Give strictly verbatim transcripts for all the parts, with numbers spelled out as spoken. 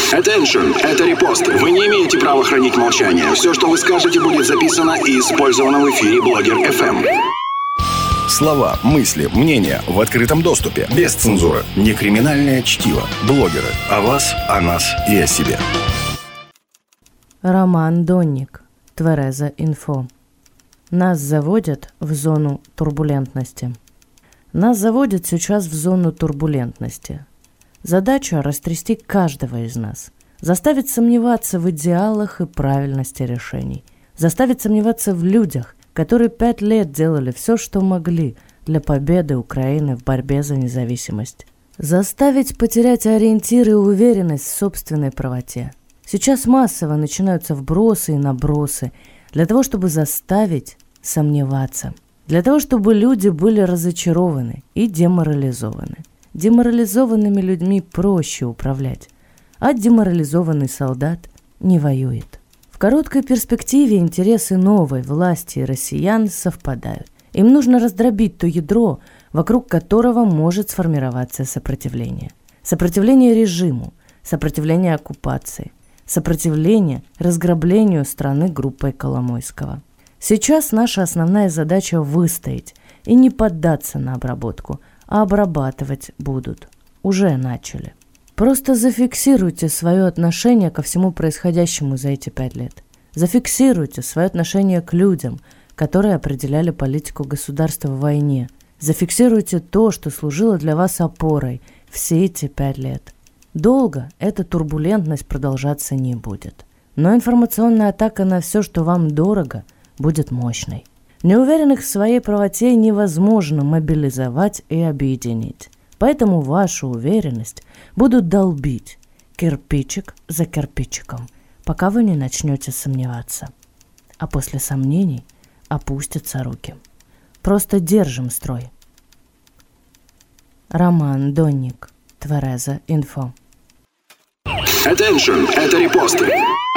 Attention, это репост. Вы не имеете права хранить молчание. Все, что вы скажете, будет записано и использовано в эфире Блогер эф эм. Слова, мысли, мнения в открытом доступе. Без цензуры. Не криминальное чтиво. Блогеры. О вас, о нас и о себе. Роман Донник. Твереза Инфо. Нас заводят в зону турбулентности. Нас заводят сейчас в зону турбулентности. Задача – растрясти каждого из нас. Заставить сомневаться в идеалах и правильности решений. Заставить сомневаться в людях, которые пять лет делали все, что могли для победы Украины в борьбе за независимость. Заставить потерять ориентир и уверенность в собственной правоте. Сейчас массово начинаются вбросы и набросы для того, чтобы заставить сомневаться. Для того, чтобы люди были разочарованы и деморализованы. Деморализованными людьми проще управлять, а деморализованный солдат не воюет. В короткой перспективе интересы новой власти и россиян совпадают. Им нужно раздробить то ядро, вокруг которого может сформироваться сопротивление. Сопротивление режиму, сопротивление оккупации, сопротивление разграблению страны группой Коломойского. Сейчас наша основная задача выстоять и не поддаться на обработку, а обрабатывать будут. Уже начали. Просто зафиксируйте свое отношение ко всему происходящему за эти пять лет. Зафиксируйте свое отношение к людям, которые определяли политику государства в войне. Зафиксируйте то, что служило для вас опорой все эти пять лет. Долго эта турбулентность продолжаться не будет. Но информационная атака на все, что вам дорого, будет мощной. Неуверенных в своей правоте невозможно мобилизовать и объединить. Поэтому вашу уверенность будут долбить кирпичик за кирпичиком, пока вы не начнете сомневаться. А после сомнений опустятся руки. Просто держим строй. Роман Донник. Твереза Инфо. Attention, это репосты.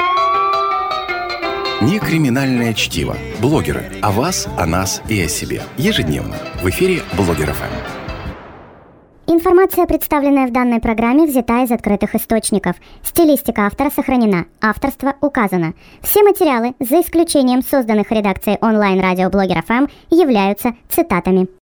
Не криминальное чтиво. Блогеры. О вас, о нас и о себе. Ежедневно. В эфире Блогер эф эм. Информация, представленная в данной программе, взята из открытых источников. Стилистика автора сохранена. Авторство указано. Все материалы, за исключением созданных редакцией онлайн-радио Блогер эф эм, являются цитатами.